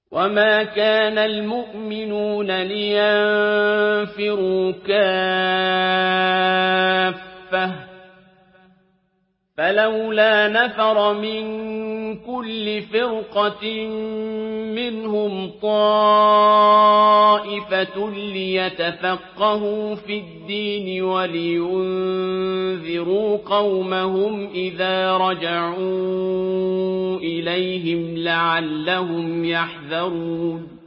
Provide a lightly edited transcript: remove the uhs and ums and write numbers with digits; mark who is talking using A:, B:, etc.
A: وَمَا كَانَ الْمُؤْمِنُونَ لِيَنفِرُوا كَافَّةً ۚ فَلَوْلَا نَفَرَ مِن كُلِّ فِرْقَةٍ مِّنْهُمْ طَائِفَةٌ لِّيَتَفَقَّهُوا فِي الدِّينِ وَلِيُنذِرُوا قَوْمَهُمْ إِذَا رَجَعُوا إِلَيْهِمْ لَعَلَّهُمْ يَحْذَرُونَ